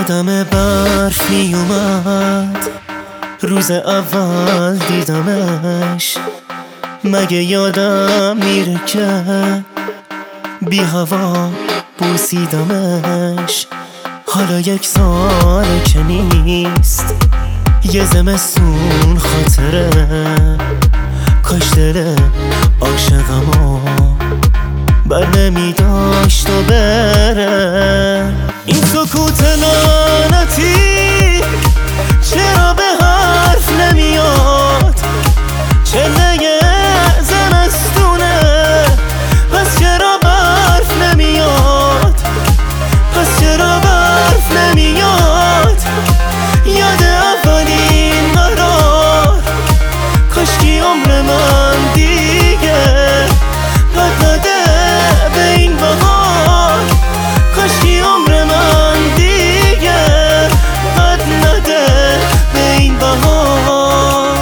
یادم برف می اومد روز اول دیدمش، مگه یادم میره که بی هوا بوسیدمش. حالا 1 سال که نیست، یه زمستون خاطره، کاش دل عاشقمو بر نمیداشت و بره. این سکوت لعنتی چرا به حرف نمیاد؟ چله زمستونه پس چرا برف نمیاد؟ پس چرا برف نمیاد؟ یاد اولین قرار، کاشکی عمر من دیگه قد نده به این بهار، کاشکی عمر من دیگه قد نده به این بهار.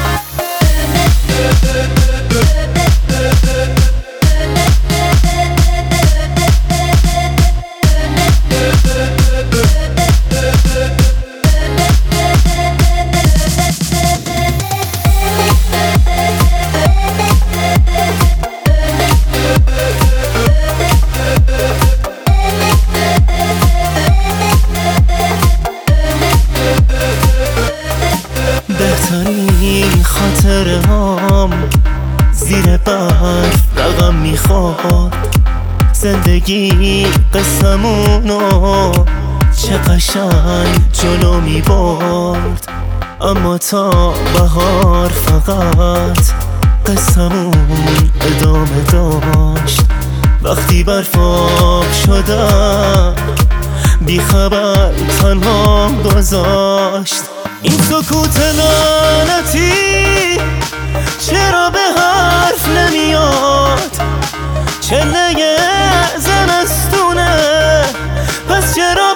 بهترین خاطره هام زیر برف رقم میخواد. زندگی قسمونو چه قشنگ جلو میبرد، اما تا بهار فقط قسمون ادامه داشت. وقتی برفاب شدم بی خبر تنها گذاشت. این سکوت لعنتی چرا به حرف نمیاد؟ چله زمستونه پس چرا